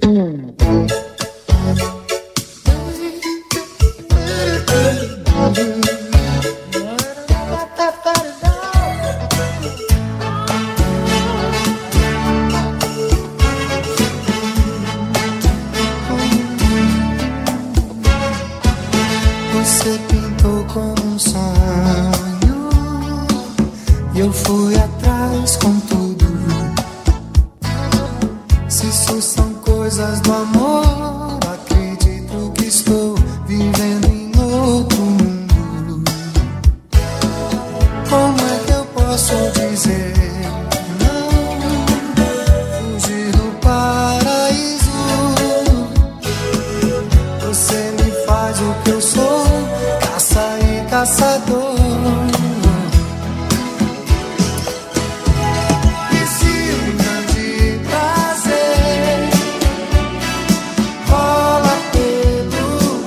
Você pintou como um sonho e eu fui atrás com tudo. Se isso são coisas do amor, acredito que estou vivendo em outro mundo. Como é que eu posso dizer não? Fugir do paraíso. Você me faz o que eu sou, caça e caçador. E se um grande prazer rola pelo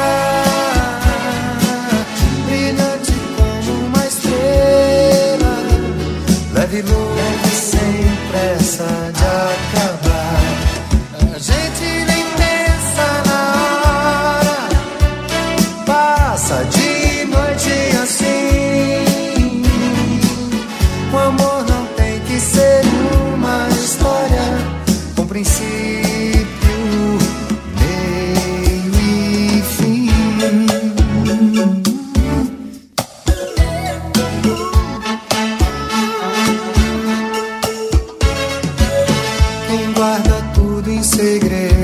ar, brilhante como uma estrela, leve, leve sem pressa de acabar. A gente nem pensa na hora, passa de noite assim. O amor não tem que ser uma história com princípio, meio e fim. Quem guarda tudo em segredo